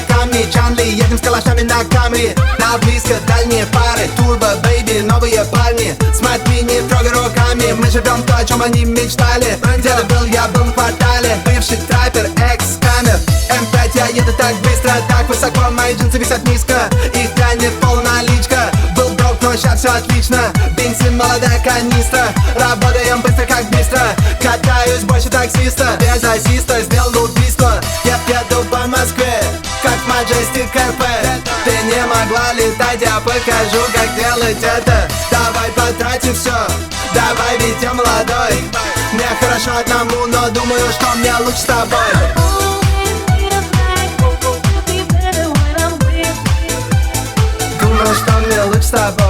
камни Чанли, едем с калашами на Камри. На близко дальние пары, турбо, бэйби, новые парни. Смотри, не трогай руками, мы живем то, о чем они мечтали. Где-то был, я был в квартале, бывший траппер, экс-камер. М5, я еду так быстро, так высоко, мои джинсы висят низко. Их тянет полналичка, был брок, но сейчас все отлично. Бензин, молодая канистра, работаем быстро, как быстро. Катаюсь больше таксиста, без ассиста сделал убийство. Я еду по Москве, как Majestic РП. Ты не могла летать, я покажу, как делать это. Давай потратим все, давай, ведь я молодой. Мне хорошо одному, но думаю, что мне лучше с тобой. Думаю, что мне лучше с тобой.